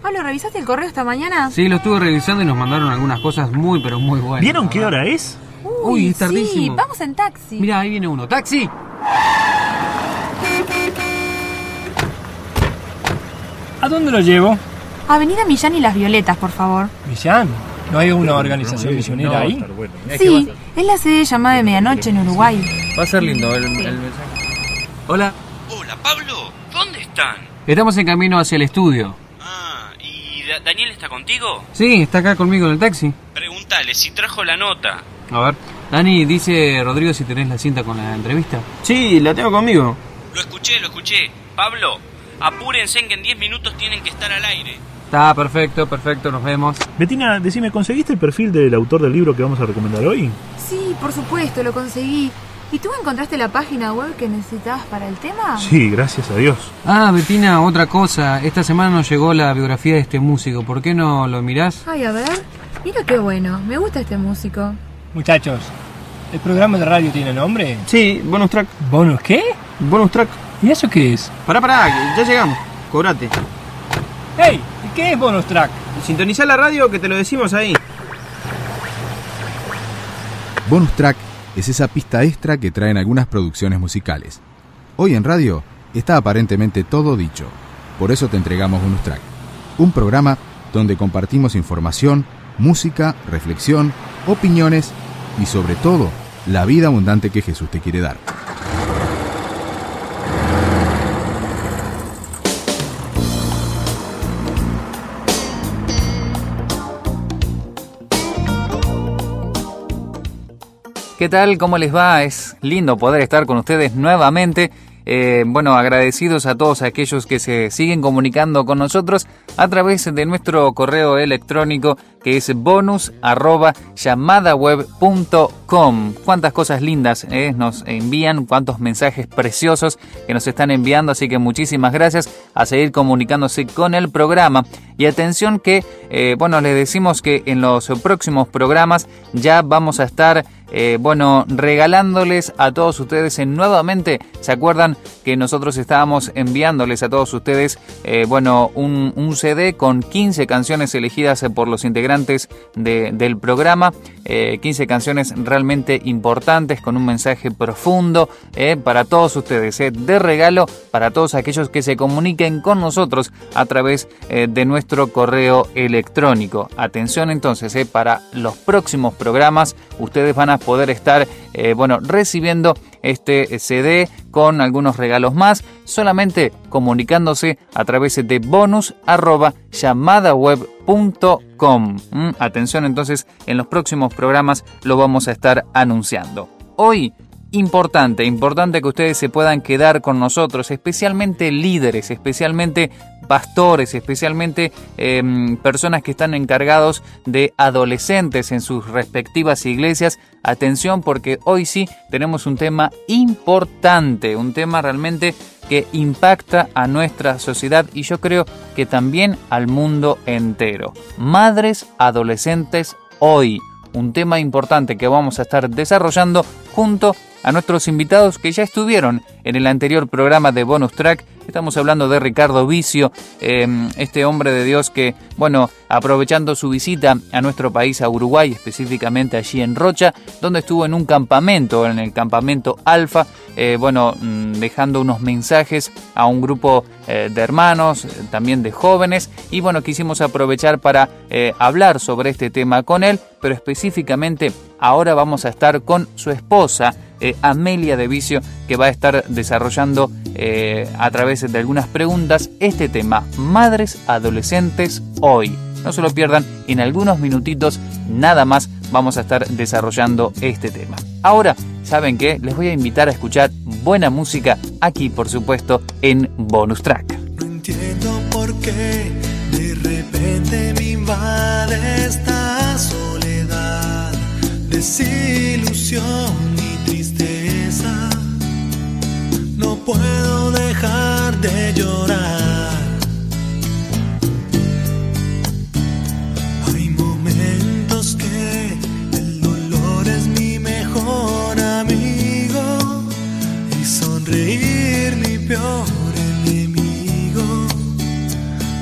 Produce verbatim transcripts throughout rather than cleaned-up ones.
Pablo, ¿revisaste el correo esta mañana? Sí, lo estuve revisando y nos mandaron algunas cosas muy, pero muy buenas. ¿Vieron qué hora es? Uy, Uy, es tardísimo. Sí, vamos en taxi. Mira, ahí viene uno. ¡Taxi! ¿A dónde lo llevo? Avenida Millán y Las Violetas, por favor. ¿Millán? ¿No hay una organización misionera No, ahí? bueno. Sí, es la sede llamada de medianoche en Uruguay. Va a ser lindo el, el mensaje. Hola. Hola, Pablo. ¿Dónde están? Estamos en camino hacia el estudio. Ah, ¿y Da- Daniel está contigo? Sí, está acá conmigo en el taxi. Pregúntale si trajo la nota. A ver. Dani, dice Rodrigo si tenés la cinta con la entrevista. Sí, la tengo conmigo. Lo escuché, lo escuché. Pablo, apúrense que en diez minutos tienen que estar al aire. Está perfecto, perfecto, nos vemos. Betina, decime, ¿conseguiste el perfil del autor del libro que vamos a recomendar hoy? Sí, por supuesto, lo conseguí. ¿Y tú encontraste la página web que necesitabas para el tema? Sí, gracias a Dios. Ah, Betina, otra cosa. Esta semana nos llegó la biografía de este músico. ¿Por qué no lo mirás? Ay, a ver. Mira qué bueno. Me gusta este músico. Muchachos, ¿el programa de radio tiene nombre? Sí, bonus track. ¿Bonus qué? Bonus track. ¿Y eso qué es? Pará, pará, que ya llegamos. Cobrate. ¡Hey! ¿Y qué es bonus track? Sintonizá la radio que te lo decimos ahí. Bonus track es esa pista extra que traen algunas producciones musicales. Hoy en radio está aparentemente todo dicho. Por eso te entregamos Bonus Track, un programa donde compartimos información, música, reflexión, opiniones y sobre todo, la vida abundante que Jesús te quiere dar. ¿Qué tal? ¿Cómo les va? Es lindo poder estar con ustedes nuevamente. Eh, bueno, agradecidos a todos aquellos que se siguen comunicando con nosotros a través de nuestro correo electrónico que es bonus arroba llamadaweb punto com. Cuántas cosas lindas eh, nos envían, cuántos mensajes preciosos que nos están enviando, así que muchísimas gracias a seguir comunicándose con el programa. Y atención que, eh, bueno, les decimos que en los próximos programas ya vamos a estar Eh, bueno, regalándoles a todos ustedes en nuevamente, ¿se acuerdan que nosotros estábamos enviándoles a todos ustedes, eh, bueno, un, un C D con quince canciones elegidas por los integrantes de, del programa, eh, quince canciones realmente importantes con un mensaje profundo eh, para todos ustedes, eh, de regalo para todos aquellos que se comuniquen con nosotros a través eh, de nuestro correo electrónico. Atención entonces, eh, para los próximos programas ustedes van a poder estar eh, bueno, recibiendo este C D con algunos regalos más, solamente comunicándose a través de bonus arroba llamadaweb punto com. Mm, atención entonces, en los próximos programas lo vamos a estar anunciando. Hoy, importante, importante que ustedes se puedan quedar con nosotros, especialmente líderes, especialmente pastores, especialmente eh, personas que están encargados de adolescentes en sus respectivas iglesias. Atención, porque hoy sí tenemos un tema importante, un tema realmente que impacta a nuestra sociedad y yo creo que también al mundo entero. Madres adolescentes hoy, un tema importante que vamos a estar desarrollando junto a nuestros invitados que ya estuvieron en el anterior programa de Bonus Track. Estamos hablando de Ricardo Vicio, eh, este hombre de Dios que, bueno, aprovechando su visita a nuestro país, a Uruguay, específicamente allí en Rocha, donde estuvo en un campamento, en el campamento Alfa, eh, bueno, dejando unos mensajes a un grupo eh, de hermanos, también de jóvenes, y bueno, quisimos aprovechar para eh, hablar sobre este tema con él, pero específicamente ahora vamos a estar con su esposa, eh, Amelia de Vicio, que va a estar desarrollando eh, a través de algunas preguntas este tema, madres adolescentes hoy. No se lo pierdan, en algunos minutitos nada más vamos a estar desarrollando este tema. Ahora, ¿saben qué? Les voy a invitar a escuchar buena música aquí, por supuesto, en Bonus Track. No entiendo por qué de repente me invade esta soledad, desilusión y tristeza. No puedo dejar de llorar. Hay momentos que el dolor es mi mejor amigo y sonreír mi peor enemigo.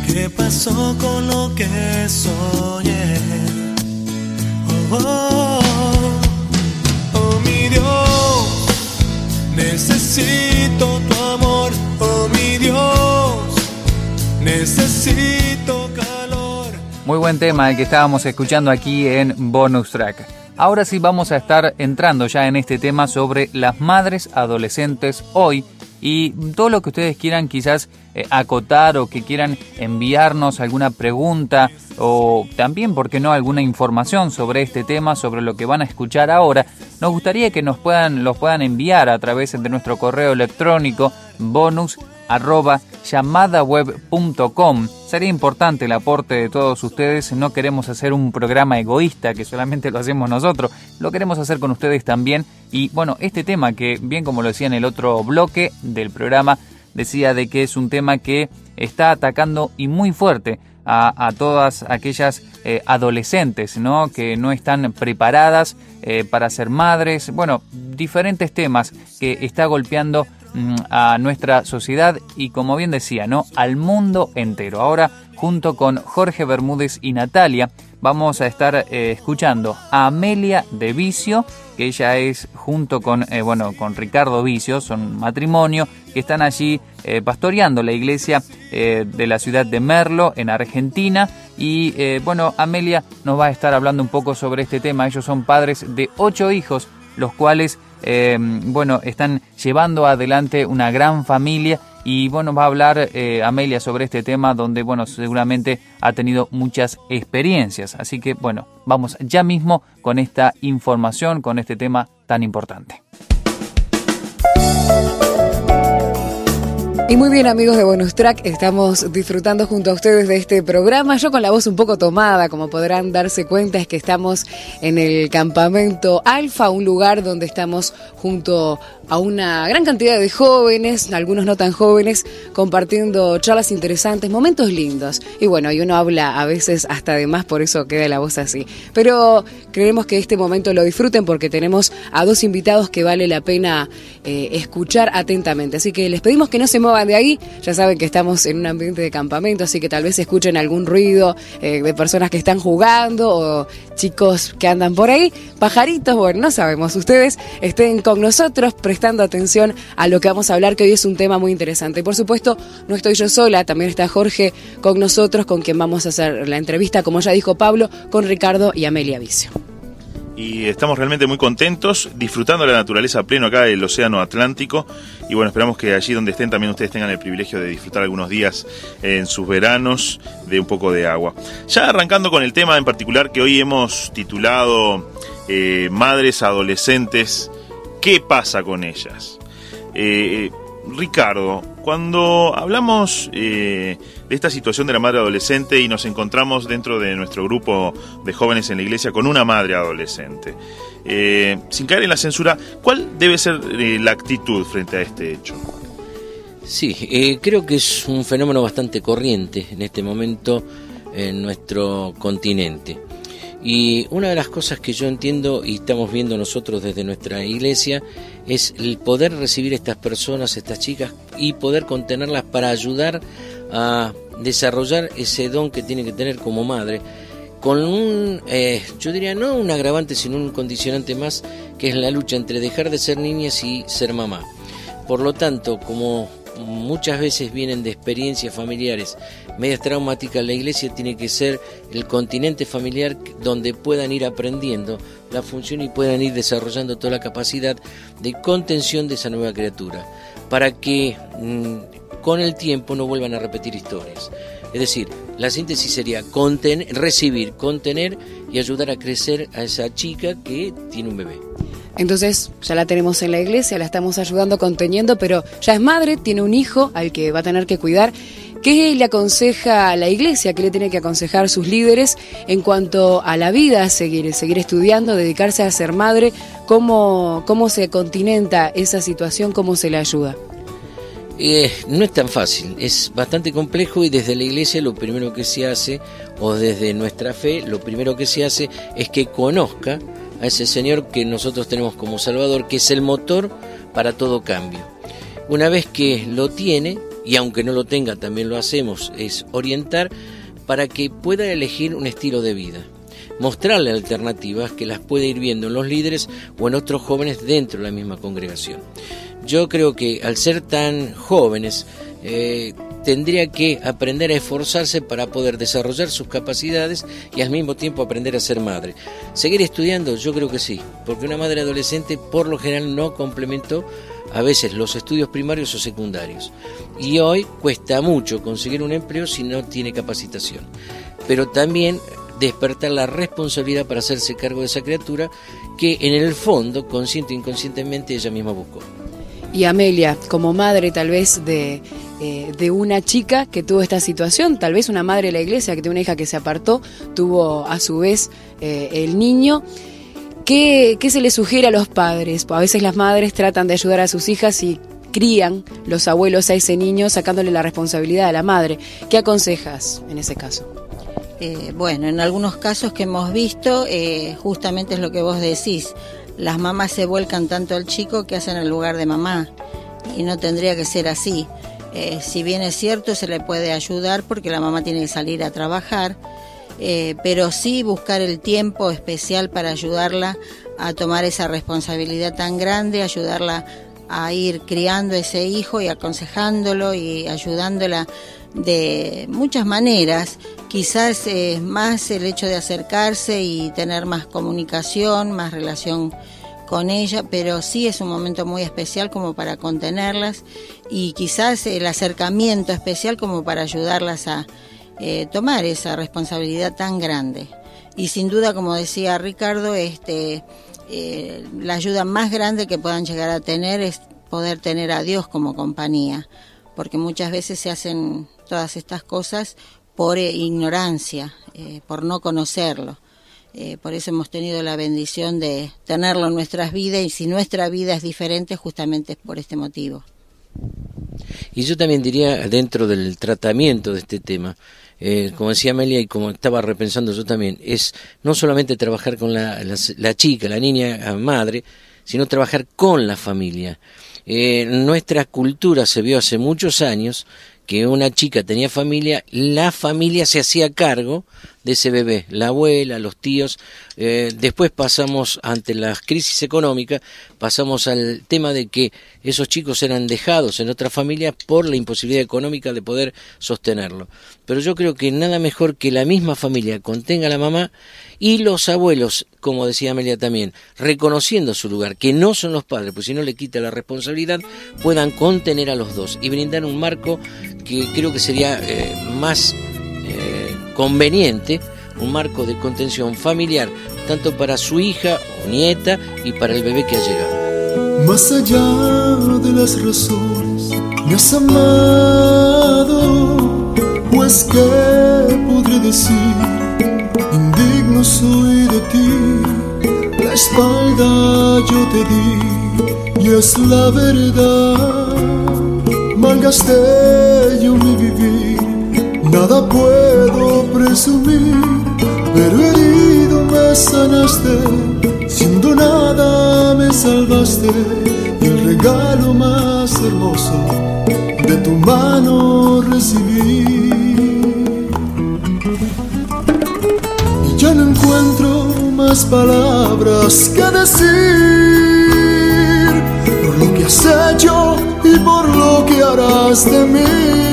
¿Qué pasó con lo que soñé? Oh, oh, oh, mi Dios, necesito tu amor. Oh, mi Dios, necesito calor. Muy buen tema el que estábamos escuchando aquí en Bonus Track. Ahora sí vamos a estar entrando ya en este tema sobre las madres adolescentes hoy y todo lo que ustedes quieran quizás eh, acotar o que quieran enviarnos alguna pregunta o también, ¿por qué no?, alguna información sobre este tema, sobre lo que van a escuchar ahora. Nos gustaría que nos puedan, los puedan enviar a través de nuestro correo electrónico bonus arroba llamadaweb punto com. Sería importante el aporte de todos ustedes. No queremos hacer un programa egoísta que solamente lo hacemos nosotros, lo queremos hacer con ustedes también. Y bueno, este tema que, bien como lo decía en el otro bloque del programa, decía de que es un tema que está atacando y muy fuerte a, a todas aquellas eh, adolescentes, ¿no?, que no están preparadas eh, para ser madres. Bueno, diferentes temas que está golpeando a nuestra sociedad y, como bien decía, ¿no?, al mundo entero. Ahora, junto con Jorge Bermúdez y Natalia, vamos a estar eh, escuchando a Amelia de Vicio, que ella es junto con, eh, bueno, con Ricardo Vicio, son matrimonio, que están allí eh, pastoreando la iglesia eh, de la ciudad de Merlo, en Argentina. Y eh, bueno, Amelia nos va a estar hablando un poco sobre este tema. Ellos son padres de ocho hijos, los cuales Eh, bueno, están llevando adelante una gran familia y bueno, va a hablar eh, Amelia sobre este tema donde, bueno, seguramente ha tenido muchas experiencias. Así que bueno, vamos ya mismo con esta información, con este tema tan importante. Y muy bien, amigos de Bonus Track, estamos disfrutando junto a ustedes de este programa. Yo con la voz un poco tomada, como podrán darse cuenta, es que estamos en el campamento Alfa, un lugar donde estamos junto a una gran cantidad de jóvenes, algunos no tan jóvenes, compartiendo charlas interesantes, momentos lindos. Y bueno, y uno habla a veces hasta de más, por eso queda la voz así. Pero creemos que este momento lo disfruten porque tenemos a dos invitados que vale la pena eh, escuchar atentamente. Así que les pedimos que no se muevan de ahí. Ya saben que estamos en un ambiente de campamento, así que tal vez escuchen algún ruido eh, de personas que están jugando o chicos que andan por ahí, pajaritos, bueno, no sabemos. Ustedes estén con nosotros prestando atención a lo que vamos a hablar, que hoy es un tema muy interesante. Y por supuesto, no estoy yo sola, también está Jorge con nosotros, con quien vamos a hacer la entrevista, como ya dijo Pablo, con Ricardo y Amelia Vicio. Y estamos realmente muy contentos, disfrutando de la naturaleza a pleno acá del Océano Atlántico. Y bueno, esperamos que allí donde estén también ustedes tengan el privilegio de disfrutar algunos días en sus veranos de un poco de agua. Ya arrancando con el tema en particular que hoy hemos titulado eh, Madres Adolescentes, ¿qué pasa con ellas? Eh, Ricardo, cuando hablamos eh, de esta situación de la madre adolescente y nos encontramos dentro de nuestro grupo de jóvenes en la iglesia con una madre adolescente, eh, sin caer en la censura, ¿cuál debe ser eh, la actitud frente a este hecho? Sí, eh, creo que es un fenómeno bastante corriente en este momento en nuestro continente. Y una de las cosas que yo entiendo y estamos viendo nosotros desde nuestra iglesia es el poder recibir a estas personas, estas chicas, y poder contenerlas para ayudar a desarrollar ese don que tienen que tener como madre, con un, eh, yo diría no un agravante, sino un condicionante más, que es la lucha entre dejar de ser niñas y ser mamá. Por lo tanto, como muchas veces vienen de experiencias familiares medias traumáticas, la iglesia tiene que ser el continente familiar donde puedan ir aprendiendo la función y puedan ir desarrollando toda la capacidad de contención de esa nueva criatura, para que mmm, con el tiempo no vuelvan a repetir historias. Es decir, la síntesis sería contener, recibir, contener y ayudar a crecer a esa chica que tiene un bebé. Entonces ya la tenemos en la iglesia, la estamos ayudando, conteniendo, pero ya es madre, tiene un hijo al que va a tener que cuidar. ¿Qué le aconseja a la iglesia? ¿Qué le tiene que aconsejar sus líderes en cuanto a la vida, seguir, seguir estudiando, dedicarse a ser madre? ¿Cómo, cómo se continenta esa situación? ¿Cómo se le ayuda? Eh, no es tan fácil, es bastante complejo, y desde la iglesia lo primero que se hace, o desde nuestra fe, lo primero que se hace es que conozca a ese Señor que nosotros tenemos como Salvador, que es el motor para todo cambio. Una vez que lo tiene, y aunque no lo tenga también lo hacemos, es orientar para que pueda elegir un estilo de vida, mostrarle alternativas que las puede ir viendo en los líderes o en otros jóvenes dentro de la misma congregación. Yo creo que al ser tan jóvenes, eh, tendría que aprender a esforzarse para poder desarrollar sus capacidades y al mismo tiempo aprender a ser madre. ¿Seguir estudiando? Yo creo que sí, porque una madre adolescente por lo general no complementó a veces los estudios primarios o secundarios. Y hoy cuesta mucho conseguir un empleo si no tiene capacitación. Pero también despertar la responsabilidad para hacerse cargo de esa criatura que en el fondo, consciente e inconscientemente, ella misma buscó. Y Amelia, como madre tal vez de, eh, de una chica que tuvo esta situación, tal vez una madre de la iglesia que tiene una hija que se apartó, tuvo a su vez eh, el niño, ¿qué, ¿qué se le sugiere a los padres? A veces las madres tratan de ayudar a sus hijas y crían los abuelos a ese niño sacándole la responsabilidad a la madre. ¿Qué aconsejas en ese caso? Eh, bueno, en algunos casos que hemos visto, eh, justamente es lo que vos decís. Las mamás se vuelcan tanto al chico que hacen el lugar de mamá y no tendría que ser así. Eh, si bien es cierto, se le puede ayudar porque la mamá tiene que salir a trabajar, eh, pero sí buscar el tiempo especial para ayudarla a tomar esa responsabilidad tan grande, ayudarla a ir criando ese hijo y aconsejándolo y ayudándola de muchas maneras. Quizás es eh, más el hecho de acercarse y tener más comunicación, más relación con ella, pero sí es un momento muy especial como para contenerlas y quizás el acercamiento especial como para ayudarlas a eh, tomar esa responsabilidad tan grande. Y sin duda, como decía Ricardo, este, eh, la ayuda más grande que puedan llegar a tener es poder tener a Dios como compañía, porque muchas veces se hacen todas estas cosas por eh, ignorancia, eh, por no conocerlo. Eh, por eso hemos tenido la bendición de tenerlo en nuestras vidas, y si nuestra vida es diferente, justamente es por este motivo. Y yo también diría, dentro del tratamiento de este tema, eh, como decía Amelia y como estaba repensando yo también, es no solamente trabajar con la, la, la chica, la niña madre, sino trabajar con la familia. Eh, nuestra cultura se vio hace muchos años que una chica tenía familia, la familia se hacía cargo de ese bebé, la abuela, los tíos. Eh, después pasamos, ante las crisis económicas, pasamos al tema de que esos chicos eran dejados en otras familias por la imposibilidad económica de poder sostenerlo. Pero yo creo que nada mejor que la misma familia contenga a la mamá y los abuelos, como decía Amelia también, reconociendo su lugar, que no son los padres, pues si no le quita la responsabilidad, puedan contener a los dos y brindar un marco que creo que sería eh, más eh, conveniente, un marco de contención familiar, tanto para su hija o nieta y para el bebé que ha llegado. Más allá de las razones, me has amado, pues qué podré decir, indigno soy de ti, la espalda yo te di, y es la verdad, malgasté yo mi vivir, nada puedo presumir, pero herido me sanaste, siendo nada me salvaste, y el regalo más hermoso de tu mano recibí. Y ya no encuentro más palabras que decir, por lo que has hecho y por lo que harás de mí.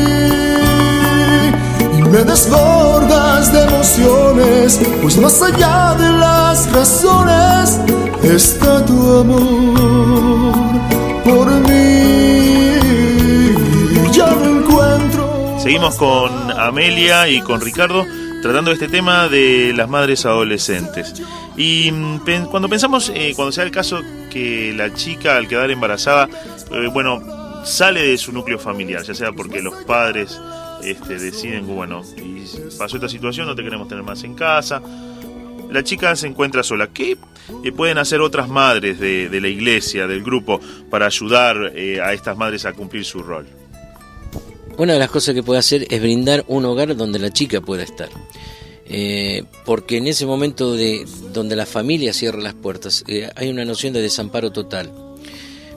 Me desbordas de emociones, pues más allá de las razones está tu amor por mí. Ya no encuentro. Seguimos con Amelia y con Ricardo tratando este tema de las madres adolescentes. Y pen, cuando pensamos, eh, cuando se da el caso que la chica al quedar embarazada, eh, bueno, sale de su núcleo familiar, ya sea porque los padres Este, deciden, bueno, y pasó esta situación, no te queremos tener más en casa. La chica se encuentra sola. ¿Qué eh, pueden hacer otras madres de, de la iglesia, del grupo, para ayudar eh, a estas madres a cumplir su rol? Una de las cosas que puede hacer es brindar un hogar donde la chica pueda estar. Eh, porque en ese momento de donde la familia cierra las puertas, eh, hay una noción de desamparo total.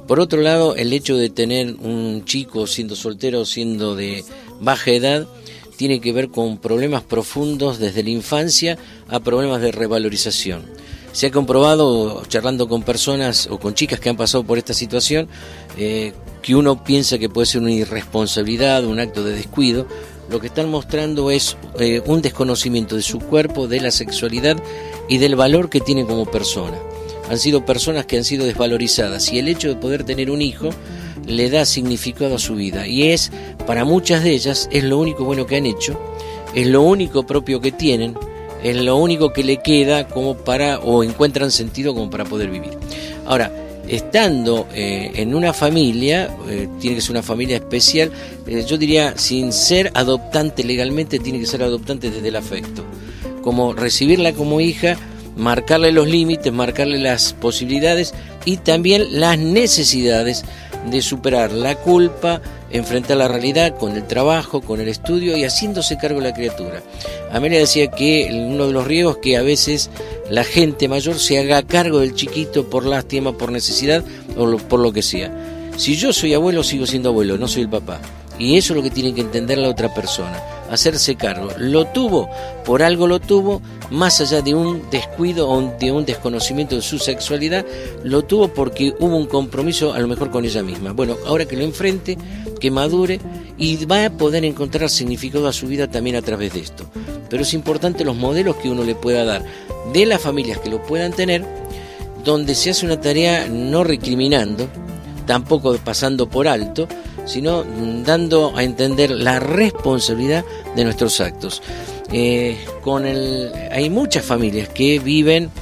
Por otro lado, el hecho de tener un chico siendo soltero, siendo de baja edad, tiene que ver con problemas profundos desde la infancia a problemas de revalorización. Se ha comprobado, charlando con personas o con chicas que han pasado por esta situación, eh, que uno piensa que puede ser una irresponsabilidad, un acto de descuido. Lo que están mostrando es eh, un desconocimiento de su cuerpo, de la sexualidad y del valor que tienen como persona. Han sido personas que han sido desvalorizadas, y el hecho de poder tener un hijo le da significado a su vida, y es, para muchas de ellas, es lo único bueno que han hecho, es lo único propio que tienen, es lo único que le queda como para, o encuentran sentido como para poder vivir. Ahora, estando eh, en una familia, eh, tiene que ser una familia especial, eh, yo diría, sin ser adoptante legalmente, tiene que ser adoptante desde el afecto, como recibirla como hija, marcarle los límites, marcarle las posibilidades y también las necesidades de superar la culpa, enfrentar la realidad con el trabajo, con el estudio y haciéndose cargo de la criatura. Amelia decía que uno de los riesgos es que a veces la gente mayor se haga cargo del chiquito por lástima, por necesidad o lo, por lo que sea. Si yo soy abuelo, sigo siendo abuelo, no soy el papá. Y eso es lo que tiene que entender la otra persona, hacerse cargo. Lo tuvo, por algo lo tuvo, más allá de un descuido o de un desconocimiento de su sexualidad, lo tuvo porque hubo un compromiso a lo mejor con ella misma. Bueno, ahora que lo enfrente, que madure y va a poder encontrar significado a su vida también a través de esto. Pero es importante los modelos que uno le pueda dar de las familias que lo puedan tener, donde se hace una tarea no recriminando, tampoco pasando por alto, sino dando a entender la responsabilidad de nuestros actos. Eh, con el, hay muchas familias que viven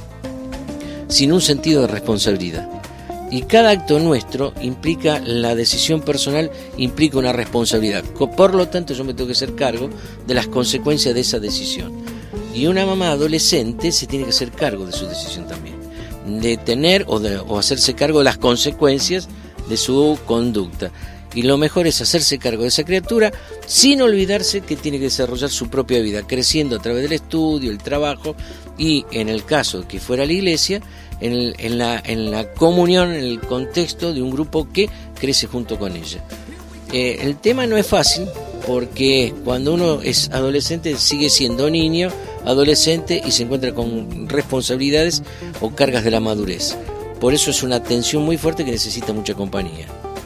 sin un sentido de responsabilidad. Y cada acto nuestro implica, la decisión personal implica una responsabilidad. Por lo tanto, yo me tengo que hacer cargo de las consecuencias de esa decisión. Y una mamá adolescente se tiene que hacer cargo de su decisión también. De tener o, de, o hacerse cargo de las consecuencias de su conducta. Y lo mejor es hacerse cargo de esa criatura sin olvidarse que tiene que desarrollar su propia vida, creciendo a través del estudio, el trabajo y, en el caso de que fuera la iglesia, en, el, en, la, en la comunión, en el contexto de un grupo que crece junto con ella. Eh, el tema no es fácil porque cuando uno es adolescente sigue siendo niño, adolescente y se encuentra con responsabilidades o cargas de la madurez. Por eso es una tensión muy fuerte que necesita mucha compañía.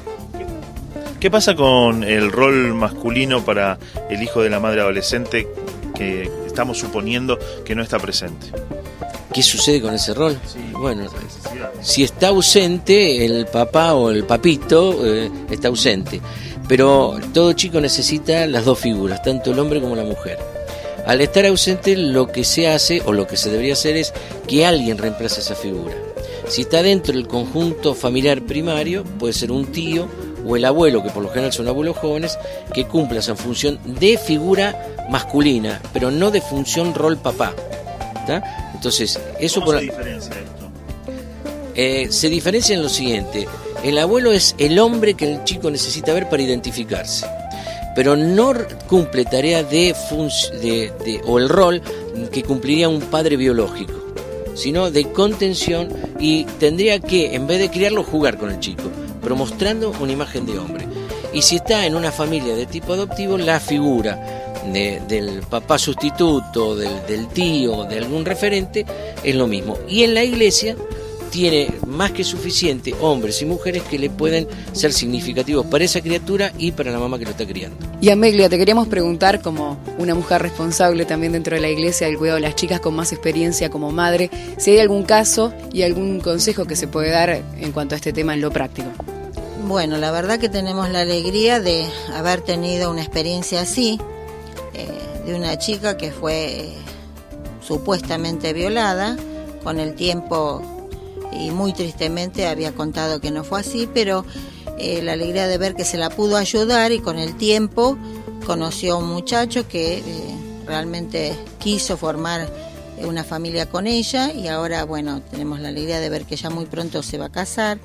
¿Qué pasa con el rol masculino para el hijo de la madre adolescente que estamos suponiendo que no está presente? ¿Qué sucede con ese rol? Sí, bueno, si está ausente, el papá o el papito eh, está ausente. Pero todo chico necesita las dos figuras, tanto el hombre como la mujer. Al estar ausente, lo que se hace o lo que se debería hacer es que alguien reemplace esa figura. Si está dentro del conjunto familiar primario, puede ser un tío o el abuelo, que por lo general son abuelos jóvenes, que cumpla esa función de figura masculina, pero no de función rol papá. ¿Tá? Entonces, eso ¿Cómo por... se diferencia esto? Eh, se diferencia en lo siguiente: el abuelo es el hombre que el chico necesita ver para identificarse, pero no cumple tarea de, func- de, de o el rol que cumpliría un padre biológico, sino de contención, y tendría que, en vez de criarlo, jugar con el chico, pero mostrando una imagen de hombre. Y si está en una familia de tipo adoptivo, la figura de, del papá sustituto, del, del tío, de algún referente, es lo mismo. Y en la iglesia tiene más que suficiente hombres y mujeres que le pueden ser significativos para esa criatura y para la mamá que lo está criando. Y Amelia, te queríamos preguntar, como una mujer responsable también dentro de la iglesia del cuidado de las chicas con más experiencia como madre, si hay algún caso y algún consejo que se puede dar en cuanto a este tema en lo práctico. Bueno, la verdad que tenemos la alegría de haber tenido una experiencia así, eh, de una chica que fue eh, supuestamente violada. Con el tiempo, y muy tristemente, había contado que no fue así, pero eh, la alegría de ver que se la pudo ayudar, y con el tiempo conoció a un muchacho que eh, realmente quiso formar una familia con ella, y ahora, bueno, tenemos la alegría de ver que ya muy pronto se va a casar.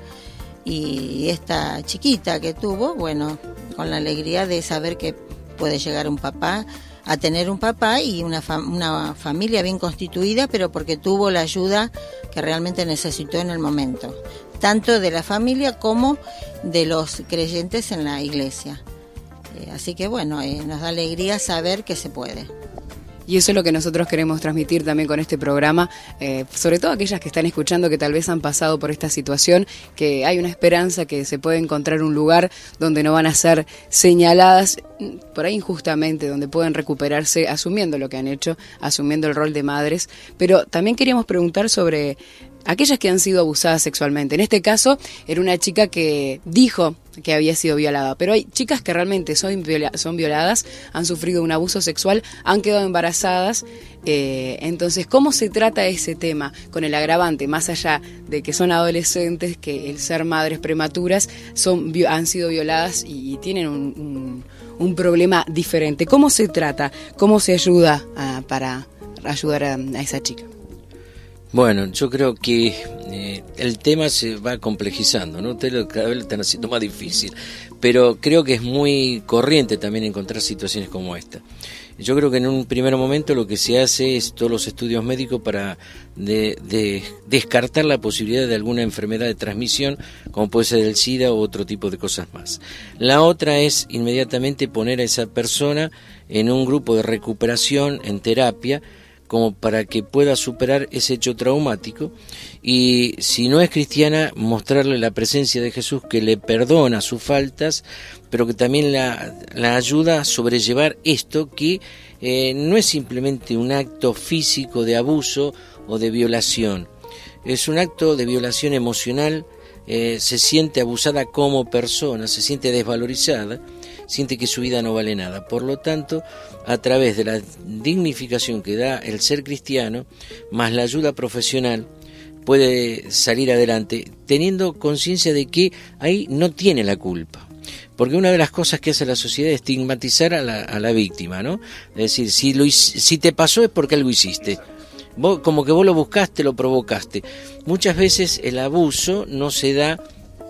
Y esta chiquita que tuvo, bueno, con la alegría de saber que puede llegar un papá, a tener un papá y una, fam- una familia bien constituida, pero porque tuvo la ayuda que realmente necesitó en el momento. tanto de la familia como de los creyentes en la iglesia. Eh, así que bueno, eh, nos da alegría saber que se puede. Y eso es lo que nosotros queremos transmitir también con este programa, eh, sobre todo aquellas que están escuchando que tal vez han pasado por esta situación, que hay una esperanza que se puede encontrar un lugar donde no van a ser señaladas por ahí injustamente, donde pueden recuperarse asumiendo lo que han hecho, asumiendo el rol de madres. Pero también queríamos preguntar sobre aquellas que han sido abusadas sexualmente. En este caso era una chica que dijo que había sido violada, pero hay chicas que realmente son, viola, son violadas, han sufrido un abuso sexual, han quedado embarazadas. Eh, entonces, ¿cómo se trata ese tema con el agravante, más allá de que son adolescentes, que el ser madres prematuras son, han sido violadas y, y tienen un, un, un problema diferente? ¿Cómo se trata? ¿Cómo se ayuda a, para ayudar a, a esa chica? Bueno, yo creo que eh, el tema se va complejizando, ¿no? Ustedes cada vez lo están haciendo más difícil, pero creo que es muy corriente también encontrar situaciones como esta. Yo creo que en un primer momento lo que se hace es todos los estudios médicos para de, de descartar la posibilidad de alguna enfermedad de transmisión, como puede ser el SIDA u otro tipo de cosas más. La otra es inmediatamente poner a esa persona en un grupo de recuperación, en terapia, como para que pueda superar ese hecho traumático, y si no es cristiana, mostrarle la presencia de Jesús, que le perdona sus faltas, pero que también la, la ayuda a sobrellevar esto, que eh, no es simplemente un acto físico de abuso o de violación, es un acto de violación emocional. Eh, se siente abusada como persona, se siente desvalorizada, siente que su vida no vale nada. Por lo tanto, a través de la dignificación que da el ser cristiano, más la ayuda profesional, puede salir adelante, teniendo conciencia de que ahí no tiene la culpa. Porque una de las cosas que hace la sociedad es estigmatizar a la, a la víctima, ¿no? Es decir, si, lo, si te pasó es porque algo hiciste. Vos, como que vos lo buscaste, lo provocaste. Muchas veces el abuso no se da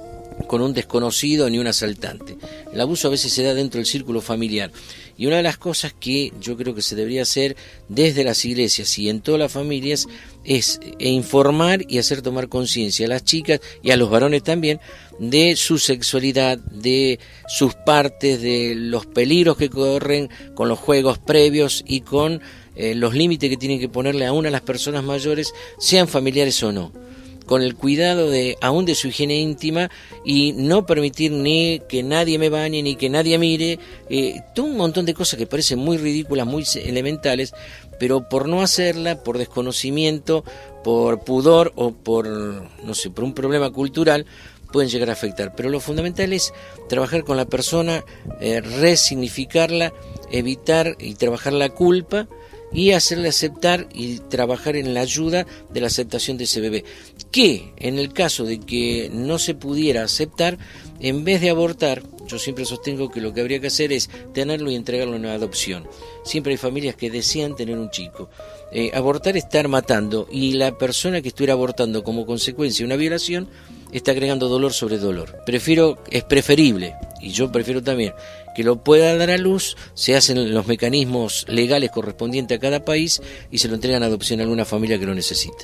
con un desconocido ni un asaltante. El abuso a veces se da dentro del círculo familiar. Y una de las cosas que yo creo que se debería hacer desde las iglesias y en todas las familias es informar y hacer tomar conciencia a las chicas y a los varones también de su sexualidad, de sus partes, de los peligros que corren con los juegos previos y con eh, los límites que tienen que ponerle aún a las personas mayores, sean familiares o no, con el cuidado de aún de su higiene íntima, y no permitir ni que nadie me bañe, ni que nadie mire, eh, todo un montón de cosas que parecen muy ridículas, muy elementales, pero por no hacerla, por desconocimiento, por pudor o por, no sé, por un problema cultural, pueden llegar a afectar. Pero lo fundamental es trabajar con la persona, eh, resignificarla, evitar y trabajar la culpa, y hacerle aceptar y trabajar en la ayuda de la aceptación de ese bebé, que en el caso de que no se pudiera aceptar, en vez de abortar, yo siempre sostengo que lo que habría que hacer es tenerlo y entregarlo en adopción. Siempre hay familias que desean tener un chico. Eh, abortar es estar matando, y la persona que estuviera abortando como consecuencia de una violación está agregando dolor sobre dolor. Prefiero, es preferible, y yo prefiero también, que lo pueda dar a luz, se hacen los mecanismos legales correspondientes a cada país y se lo entregan a adopción a alguna familia que lo necesite.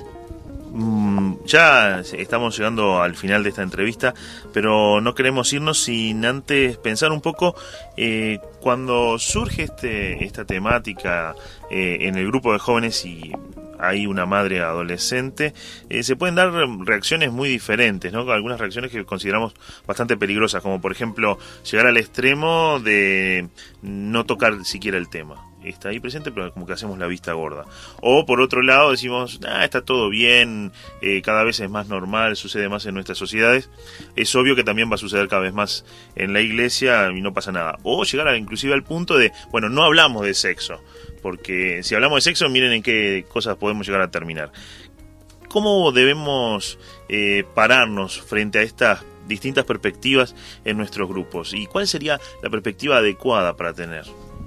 Mm, ya estamos llegando al final de esta entrevista, pero no queremos irnos sin antes pensar un poco eh, cuando surge este, esta temática eh, en el grupo de jóvenes y hay una madre adolescente, eh, se pueden dar reacciones muy diferentes, ¿no? Algunas reacciones que consideramos bastante peligrosas, como por ejemplo llegar al extremo de no tocar siquiera el tema. Está ahí presente, pero como que hacemos la vista gorda. O por otro lado decimos, ah, está todo bien, eh, cada vez es más normal, sucede más en nuestras sociedades. Es obvio que también va a suceder cada vez más en la iglesia y no pasa nada. O llegar a, inclusive al punto de, bueno, no hablamos de sexo, porque si hablamos de sexo, miren en qué cosas podemos llegar a terminar. ¿Cómo debemos eh, pararnos frente a estas distintas perspectivas en nuestros grupos? ¿Y cuál sería la perspectiva adecuada para tener?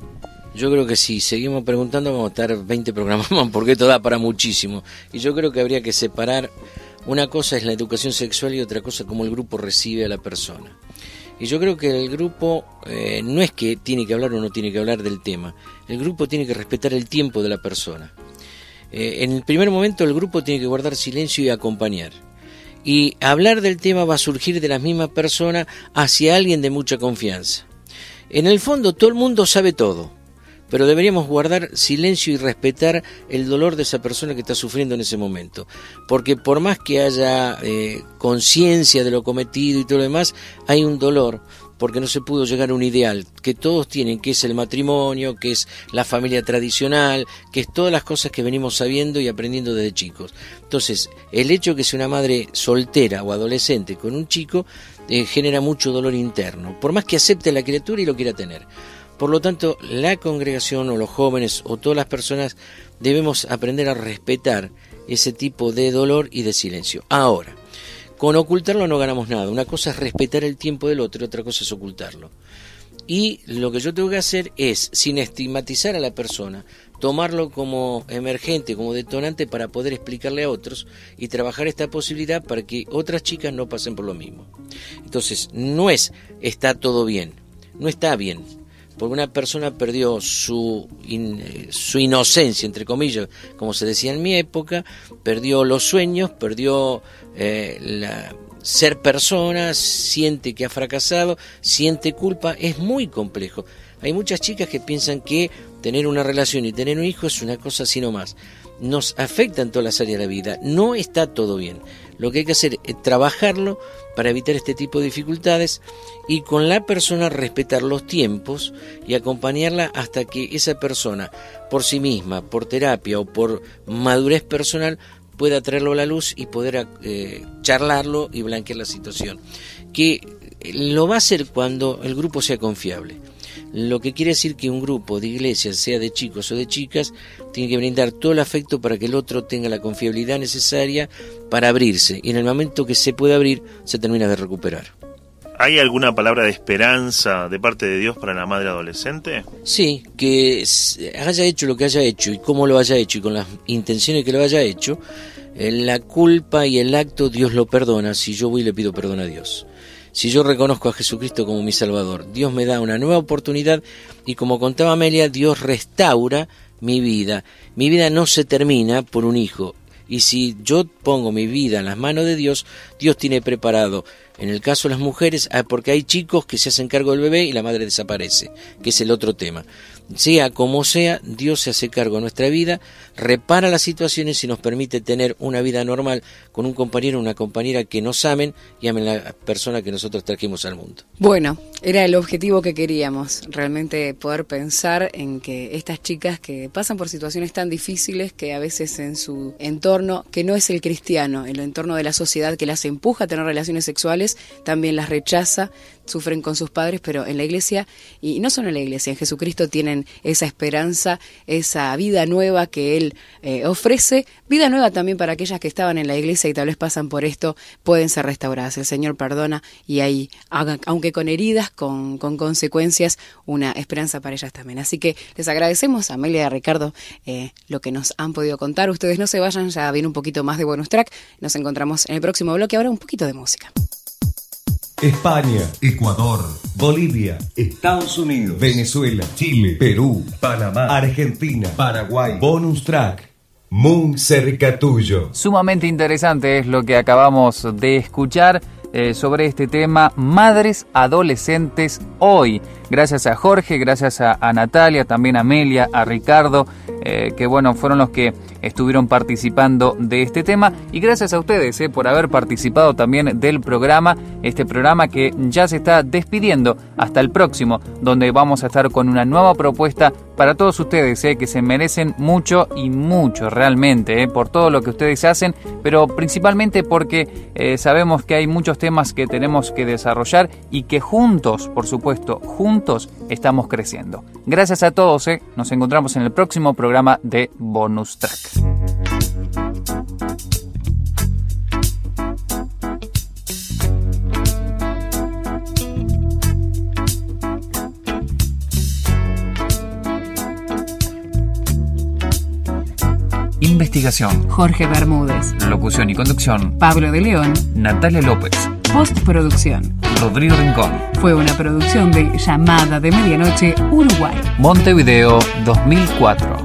Yo creo que si seguimos preguntando vamos a estar veinte programas más, porque esto da para muchísimo. Y yo creo que habría que separar, una cosa es la educación sexual y otra cosa cómo el grupo recibe a la persona. Y yo creo que el grupo eh, no es que tiene que hablar o no tiene que hablar del tema, el grupo tiene que respetar el tiempo de la persona. Eh, en el primer momento el grupo tiene que guardar silencio y acompañar. y hablar del tema va a surgir de la misma persona hacia alguien de mucha confianza. En el fondo todo el mundo sabe todo, pero deberíamos guardar silencio y respetar el dolor de esa persona que está sufriendo en ese momento, porque por más que haya eh, conciencia de lo cometido y todo lo demás, hay un dolor, porque no se pudo llegar a un ideal que todos tienen, que es el matrimonio, que es la familia tradicional, que es todas las cosas que venimos sabiendo y aprendiendo desde chicos. Entonces, el hecho de que sea una madre soltera o adolescente con un chico eh, genera mucho dolor interno, por más que acepte a la criatura y lo quiera tener. Por lo tanto, la congregación o los jóvenes o todas las personas debemos aprender a respetar ese tipo de dolor y de silencio. Ahora, con ocultarlo no ganamos nada. Una cosa es respetar el tiempo del otro, otra cosa es ocultarlo. Y lo que yo tengo que hacer es, sin estigmatizar a la persona, tomarlo como emergente, como detonante para poder explicarle a otros y trabajar esta posibilidad para que otras chicas no pasen por lo mismo. Entonces, no es está todo bien, no está bien. Porque una persona perdió su, in, su inocencia, entre comillas, como se decía en mi época, perdió los sueños, perdió eh, la, ser persona, siente que ha fracasado, siente culpa, es muy complejo. Hay muchas chicas que piensan que tener una relación y tener un hijo es una cosa así nomás. Nos afecta en todas las áreas de la vida, no está todo bien. Lo que hay que hacer es trabajarlo para evitar este tipo de dificultades y con la persona respetar los tiempos y acompañarla hasta que esa persona por sí misma, por terapia o por madurez personal pueda traerlo a la luz y poder eh, charlarlo y blanquear la situación. Que lo va a hacer cuando el grupo sea confiable. Lo que quiere decir que un grupo de iglesias, sea de chicos o de chicas, tiene que brindar todo el afecto para que el otro tenga la confiabilidad necesaria para abrirse. Y en el momento que se puede abrir, se termina de recuperar. ¿Hay alguna palabra de esperanza de parte de Dios para la madre adolescente? Sí, que haya hecho lo que haya hecho y cómo lo haya hecho y con las intenciones que lo haya hecho, la culpa y el acto Dios lo perdona si yo voy y le pido perdón a Dios. Si yo reconozco a Jesucristo como mi Salvador, Dios me da una nueva oportunidad y como contaba Amelia, Dios restaura mi vida. Mi vida no se termina por un hijo. Y si yo pongo mi vida en las manos de Dios, Dios tiene preparado, en el caso de las mujeres, porque hay chicos que se hacen cargo del bebé y la madre desaparece, que es el otro tema. Sea como sea, Dios se hace cargo de nuestra vida, repara las situaciones y nos permite tener una vida normal con un compañero o una compañera que nos amen y amen la persona que nosotros trajimos al mundo. Bueno, era el objetivo que queríamos, realmente poder pensar en que estas chicas que pasan por situaciones tan difíciles que a veces en su entorno, que no es el cristiano, el entorno de la sociedad que las empuja a tener relaciones sexuales, también las rechaza, sufren con sus padres, pero en la iglesia, y no solo en la iglesia, en Jesucristo tienen esa esperanza, esa vida nueva que Él eh, ofrece, vida nueva también para aquellas que estaban en la iglesia y tal vez pasan por esto, pueden ser restauradas. El Señor perdona y hay, aunque con heridas, con, con consecuencias, una esperanza para ellas también. Así que les agradecemos a Amelia y a Ricardo eh, lo que nos han podido contar. Ustedes no se vayan, ya viene un poquito más de bonus track. Nos encontramos en el próximo bloque, ahora un poquito de música. España, Ecuador, Bolivia, Estados Unidos, Venezuela, Chile, Perú, Panamá, Argentina, Paraguay. Bonus track, muy cerca tuyo. Sumamente interesante es lo que acabamos de escuchar eh, sobre este tema, madres adolescentes hoy. Gracias a Jorge, gracias a, a Natalia, también a Amelia, a Ricardo, eh, que bueno, fueron los que estuvieron participando de este tema, y gracias a ustedes eh, por haber participado también del programa, este programa que ya se está despidiendo hasta el próximo, donde vamos a estar con una nueva propuesta para todos ustedes, eh, que se merecen mucho y mucho realmente, eh, por todo lo que ustedes hacen, pero principalmente porque eh, sabemos que hay muchos temas que tenemos que desarrollar y que juntos, por supuesto, juntos estamos creciendo. Gracias a todos, eh. Nos encontramos en el próximo programa de Bonus Track. Investigación: Jorge Bermúdez. Locución y conducción: Pablo de León. Natalia López. Postproducción: Rodrigo Rincón. Fue una producción de Llamada de Medianoche, Uruguay. Montevideo dos mil cuatro.